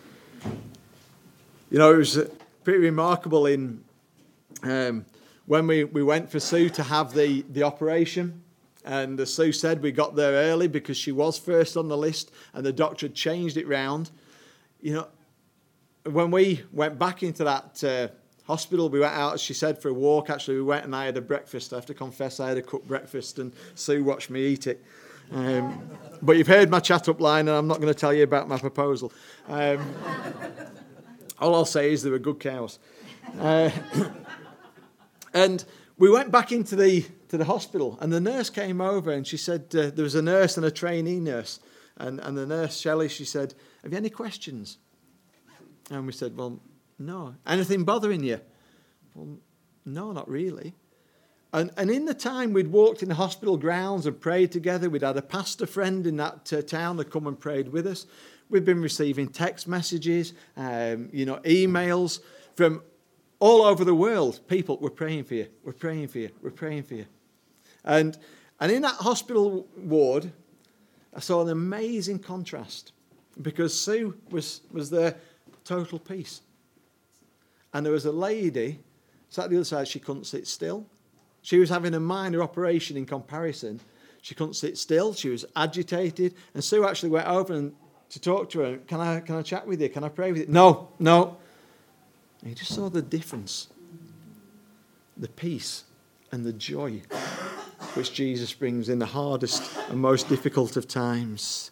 You know, it was pretty remarkable in um, when we, we went for Sue to have the, the operation. And as Sue said, we got there early because she was first on the list and the doctor had changed it round. You know, when we went back into that uh, hospital, we went out, as she said, for a walk. Actually, we went and I had a breakfast. I have to confess, I had a cooked breakfast and Sue watched me eat it. Um, but you've heard my chat up line and I'm not going to tell you about my proposal. Um, all I'll say is they were good cows. Uh, and we went back into the to the hospital and the nurse came over and she said, uh, there was a nurse and a trainee nurse. And, and the nurse, Shelley, she said, have you any questions? And we said, well, no. Anything bothering you? Well, no, not really. And, and in the time we'd walked in the hospital grounds and prayed together, we'd had a pastor friend in that uh, town that come and prayed with us. We've been receiving text messages, um, you know, emails from all over the world. People, we're praying for you, we're praying for you, we're praying for you. And, and in that hospital ward, I saw an amazing contrast because Sue was, was there, total peace. And there was a lady sat at the other side, she couldn't sit still. She was having a minor operation in comparison. She couldn't sit still. She was agitated. And Sue actually went over and to talk to her. Can I, can I chat with you? Can I pray with you? No, no. And you just saw the difference. The peace and the joy which Jesus brings in the hardest and most difficult of times.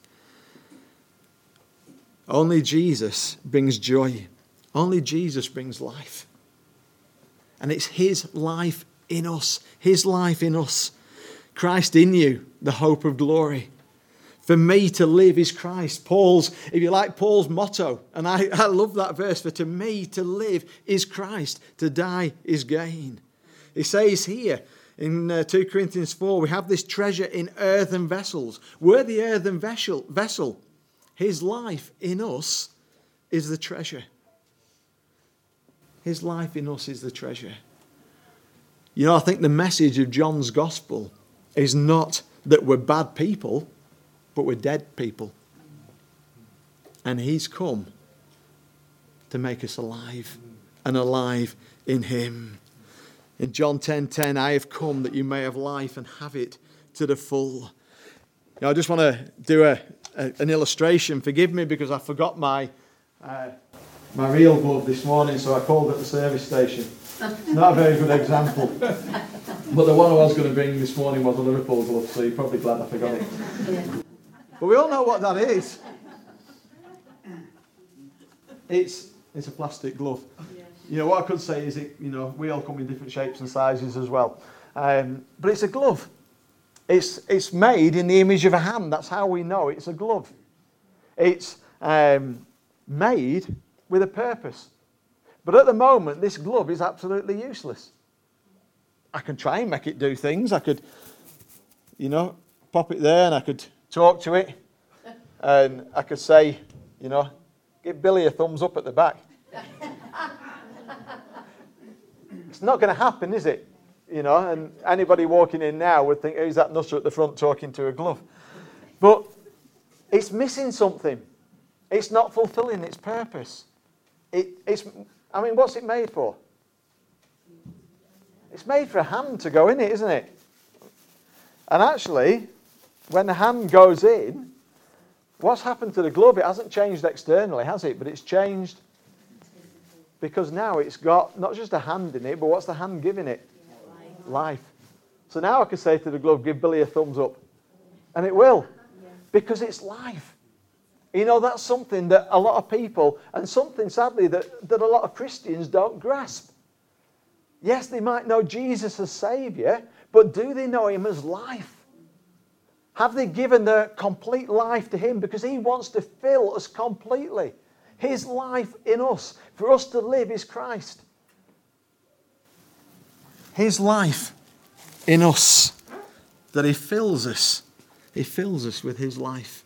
Only Jesus brings joy. Only Jesus brings life. And it's his life in us, his life in us. Christ in you, the hope of glory. For me to live is Christ. Paul's, if you like, Paul's motto. And I, I love that verse. For to me to live is Christ. To die is gain. He says here in uh, two Corinthians four, we have this treasure in earthen vessels. We're the earthen vessel. vessel. His life in us is the treasure. His life in us is the treasure. You know, I think the message of John's gospel is not that we're bad people, but we're dead people. And he's come to make us alive and alive in him. In John ten ten, I have come that you may have life and have it to the full. Now, I just want to do a, a, an illustration. Forgive me because I forgot my uh, my real glove this morning, so I called at the service station. Not a very good example. But the one I was going to bring this morning was a Liverpool glove, so you're probably glad I forgot it. Yeah. But we all know what that is. It's It's a plastic glove. Yeah. You know, what I could say is, it, you know, we all come in different shapes and sizes as well. Um, but it's a glove. It's, it's made in the image of a hand. That's how we know it's a glove. It's um, made with a purpose. But at the moment, this glove is absolutely useless. I can try and make it do things. I could, you know, pop it there and I could talk to it. And I could say, you know, give Billy a thumbs up at the back. It's not going to happen, is it? You know, and anybody walking in now would think, who's that nutter at the front talking to a glove? But it's missing something. It's not fulfilling its purpose. It, it's, I mean, what's it made for? It's made for a hand to go in it, isn't it? And actually, when the hand goes in, what's happened to the glove? It hasn't changed externally, has it? But it's changed because now it's got not just a hand in it, but what's the hand giving it? Life. Life. So now I can say to the glove, give Billy a thumbs up. And it will. Because it's life. You know, that's something that a lot of people, and something sadly that, that a lot of Christians don't grasp. Yes, they might know Jesus as Saviour, but do they know Him as life? Have they given their complete life to Him? Because He wants to fill us completely. His life in us, for us to live, is Christ. His life in us, that He fills us. He fills us with His life.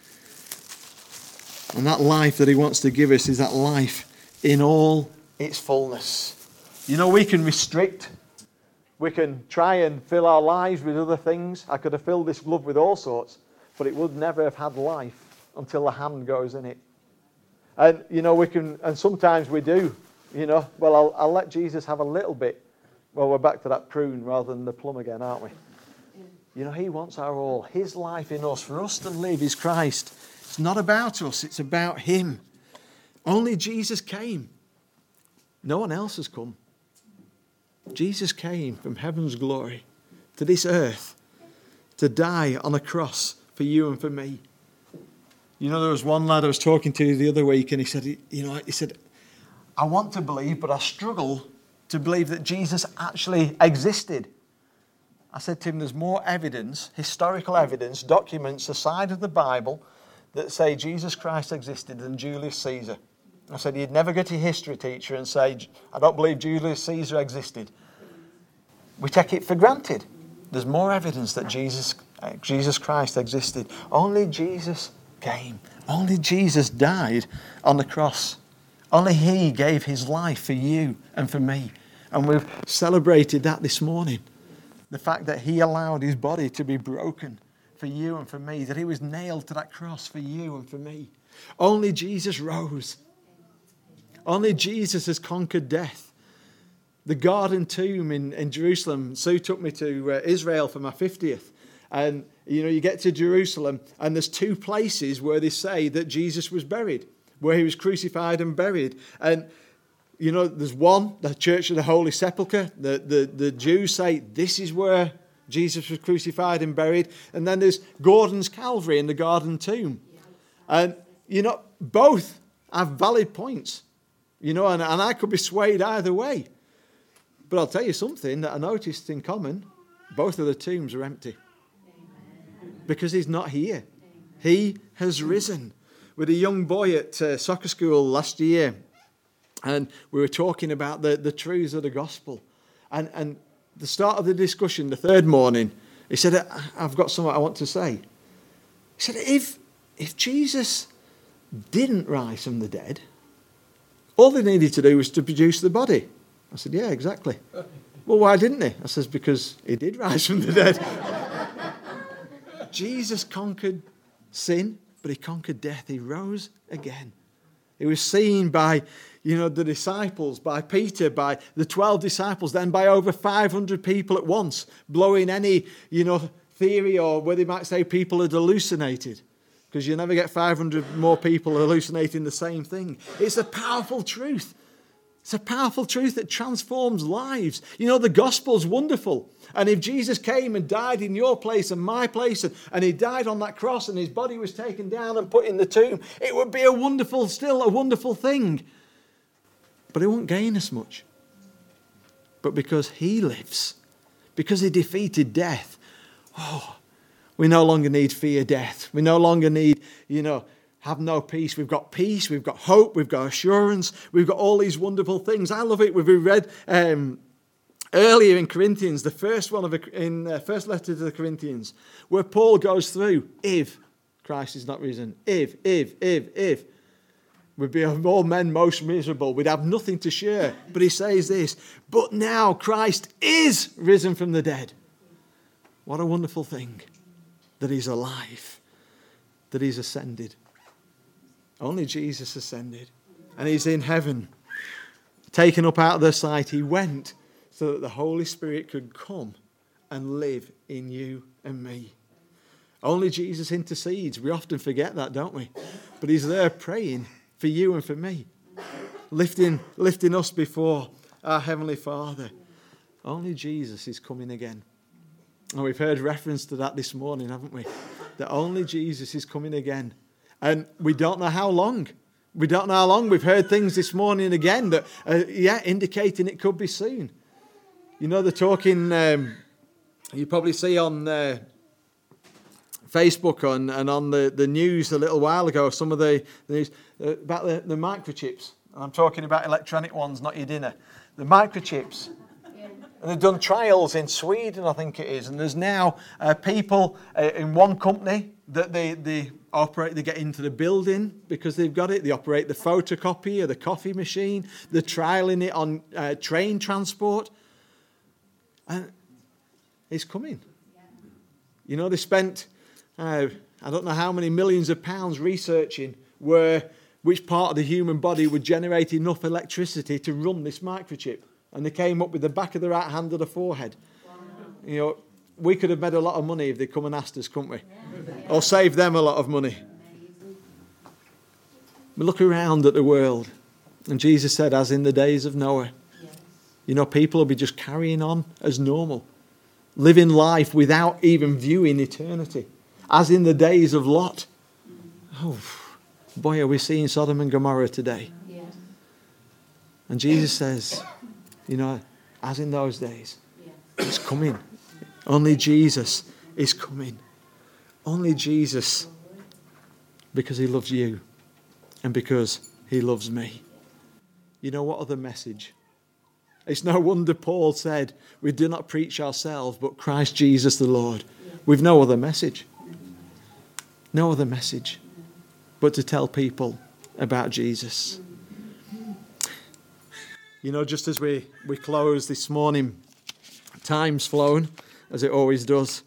And that life that He wants to give us is that life in all its fullness. You know, we can restrict. We can try and fill our lives with other things. I could have filled this glove with all sorts, but it would never have had life until the hand goes in it. And, you know, we can, and sometimes we do, you know, well, I'll, I'll let Jesus have a little bit. Well, we're back to that prune rather than the plum again, aren't we? You know, He wants our all. His life in us, for us to live, is Christ. It's not about us, it's about Him. Only Jesus came. No one else has come. Jesus came from heaven's glory to this earth to die on a cross for you and for me. You know, there was one lad I was talking to the other week, and he said, you know, he said, I want to believe, but I struggle to believe that Jesus actually existed. I said to him, there's more evidence, historical evidence, documents aside of the Bible that say Jesus Christ existed than Julius Caesar. I said, you'd never go to your history teacher and say, I don't believe Julius Caesar existed. We take it for granted. There's more evidence that Jesus, Jesus Christ existed. Only Jesus came. Only Jesus died on the cross. Only He gave His life for you and for me. And we've celebrated that this morning. The fact that He allowed His body to be broken for you and for me. That He was nailed to that cross for you and for me. Only Jesus rose. Only Jesus has conquered death. The garden tomb in, in Jerusalem. Sue took me to uh, Israel for my fiftieth. And, you know, you get to Jerusalem and there's two places where they say that Jesus was buried. Where He was crucified and buried. And, you know, there's one, the Church of the Holy Sepulchre. The, the, the Jews say this is where Jesus was crucified and buried. And then there's Gordon's Calvary in the garden tomb. And, you know, both have valid points. You know, and, and I could be swayed either way. But I'll tell you something that I noticed in common. Both of the tombs are empty. Because He's not here. He has risen. With a young boy at uh, soccer school last year. And we were talking about the, the truths of the gospel. And, and the start of the discussion, the third morning, he said, I've got something I want to say. He said, if, if Jesus didn't rise from the dead, all they needed to do was to produce the body. I said, yeah, exactly. Well, why didn't He? I says, because He did rise from the dead. Jesus conquered sin, but He conquered death. He rose again. He was seen by, you know, the disciples, by Peter, by the twelve disciples, then by over five hundred people at once, blowing any, you know, theory or where they might say people had hallucinated. Because you never get five hundred more people hallucinating the same thing. It's a powerful truth. It's a powerful truth that transforms lives. You know, the gospel's wonderful. And if Jesus came and died in your place and my place, and, and He died on that cross and His body was taken down and put in the tomb, it would be a wonderful, still a wonderful thing. but it won't gain us much. But because he lives, because he defeated death, oh, we no longer need fear death. We no longer need, you know, have no peace. We've got peace, we've got hope, we've got assurance, we've got all these wonderful things. I love it. We've read um, earlier in Corinthians, the first one of the, in the first letter to the Corinthians, where Paul goes through, if Christ is not risen, if, if, if, if, we'd be of all men most miserable. We'd have nothing to share. But he says this, but now Christ is risen from the dead. What a wonderful thing that he's alive, that he's ascended. Only Jesus ascended. And he's in heaven. Taken up out of their sight, he went so that the Holy Spirit could come and live in you and me. Only Jesus intercedes. We often forget that, don't we? But he's there praying for you and for me. Lifting, lifting us before our Heavenly Father. Only Jesus is coming again. And we've heard reference to that this morning, haven't we? That only Jesus is coming again. And we don't know how long. We don't know how long. We've heard things this morning again that, uh, yeah, indicating it could be soon. You know, they're talking, um, you probably see on uh, Facebook on, and on the, the news a little while ago, some of the, the news uh, about the, the microchips. And I'm talking about electronic ones, not your dinner. The microchips. And they've done trials in Sweden, I think it is. And there's now uh, people uh, in one company that they, they operate, they get into the building because they've got it. They operate the photocopier, the coffee machine. They're trialing it on uh, train transport. And it's coming. You know, they spent, uh, I don't know how many millions of pounds researching where which part of the human body would generate enough electricity to run this microchip. And they came up with the back of the right hand of the forehead. Wow. You know, we could have made a lot of money if they'd come and asked us, couldn't we? Yeah. Or save them a lot of money. We look around at the world, and Jesus said, as in the days of Noah, yes. You know, people will be just carrying on as normal, living life without even viewing eternity, as in the days of Lot. Oh, boy, are we seeing Sodom and Gomorrah today? Yeah. And Jesus says, you know, as in those days, it's coming. Only Jesus is coming. Only Jesus, because he loves you and because he loves me. You know what other message? It's no wonder Paul said, we do not preach ourselves, but Christ Jesus the Lord. We've no other message. No other message but to tell people about Jesus. You know, just as we, we close this morning, time's flown, as it always does.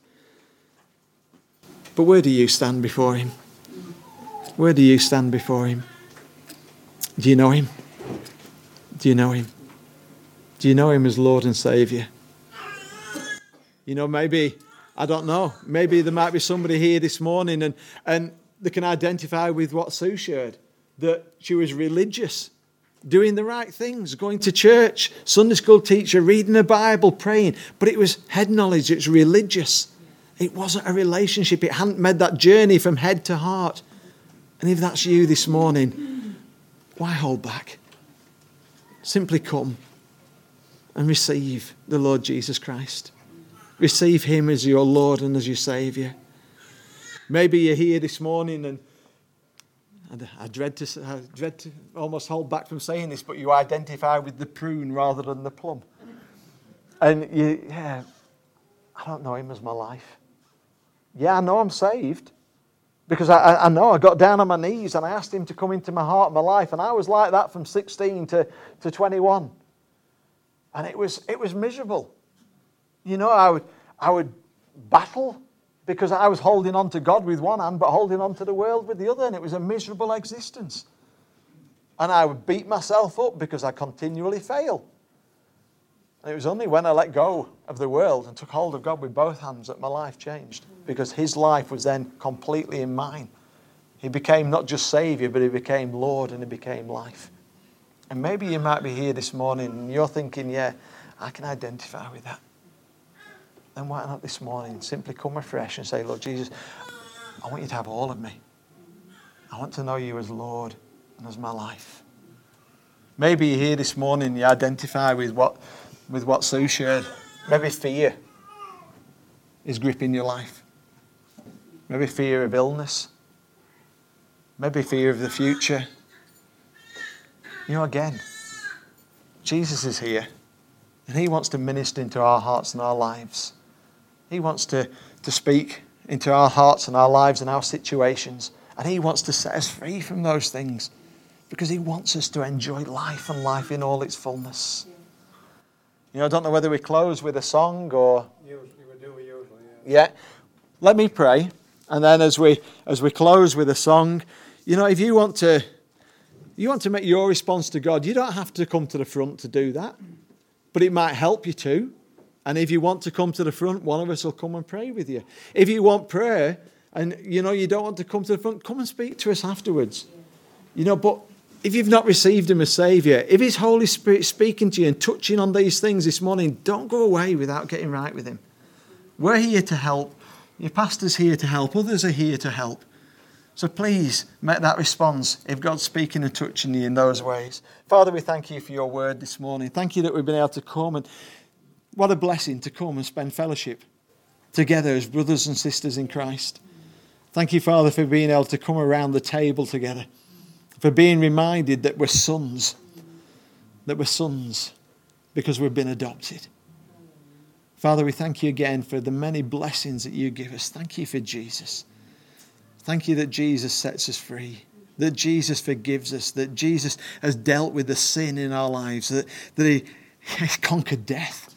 But where do you stand before him? Where do you stand before him? Do you know him? Do you know him? Do you know him as Lord and Saviour? You know, maybe, I don't know, maybe there might be somebody here this morning and, and they can identify with what Sue shared, that she was religious, doing the right things, going to church, Sunday school teacher, reading the Bible, praying. But it was head knowledge, it's religious. It wasn't a relationship. It hadn't made that journey from head to heart. And if that's you this morning, why hold back? Simply come and receive the Lord Jesus Christ. Receive him as your Lord and as your Saviour. Maybe you're here this morning and I dread to, I dread to almost hold back from saying this, but you identify with the prune rather than the plum. And you, yeah, I don't know him as my life. Yeah, I know I'm saved because I, I know I got down on my knees and I asked him to come into my heart and my life. And I was like that from sixteen to, to twenty-one. And it was, it was miserable. You know, I would, I would battle because I was holding on to God with one hand, but holding on to the world with the other. And it was a miserable existence. And I would beat myself up because I continually fail. And it was only when I let go of the world and took hold of God with both hands that my life changed. Because his life was then completely in mine. He became not just Saviour, but he became Lord and he became life. And maybe you might be here this morning and you're thinking, yeah, I can identify with that. Then why not this morning simply come afresh and say, Lord Jesus, I want you to have all of me. I want to know you as Lord and as my life. Maybe you're here this morning, you identify with what, with what Sue shared. Maybe fear is gripping your life. Maybe fear of illness. Maybe fear of the future. You know, again, Jesus is here. And he wants to minister into our hearts and our lives. He wants to, to speak into our hearts and our lives and our situations. And he wants to set us free from those things. Because he wants us to enjoy life and life in all its fullness. You know, I don't know whether we close with a song or... Usually we do, usually, yeah. Yeah. Let me pray. And then as we as we close with a song, you know, if you want to you want to make your response to God, you don't have to come to the front to do that. But it might help you to. And if you want to come to the front, one of us will come and pray with you. If you want prayer and, you know, you don't want to come to the front, come and speak to us afterwards. You know, but if you've not received him as Saviour, if his Holy Spirit speaking to you and touching on these things this morning, don't go away without getting right with him. We're here to help. Your pastor's here to help. Others are here to help. So please make that response if God's speaking and touching you in those ways. Father, we thank you for your word this morning. Thank you that we've been able to come, and what a blessing to come and spend fellowship together as brothers and sisters in Christ. Thank you, Father, for being able to come around the table together, for being reminded that we're sons, that we're sons because we've been adopted. Father, we thank you again for the many blessings that you give us. Thank you for Jesus. Thank you that Jesus sets us free, that Jesus forgives us, that Jesus has dealt with the sin in our lives, that, that he has conquered death,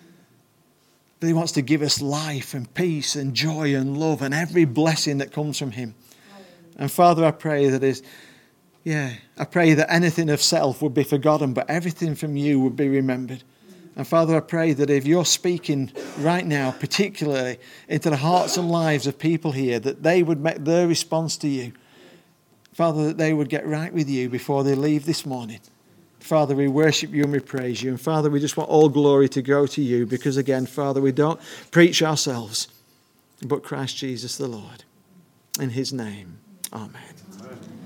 that he wants to give us life and peace and joy and love and every blessing that comes from him. And Father, I pray that is, yeah, I pray that anything of self would be forgotten, but everything from you would be remembered. And Father, I pray that if you're speaking right now, particularly into the hearts and lives of people here, that they would make their response to you. Father, that they would get right with you before they leave this morning. Father, we worship you and we praise you. And Father, we just want all glory to go to you because, again, Father, we don't preach ourselves, but Christ Jesus the Lord. In his name, amen. Amen.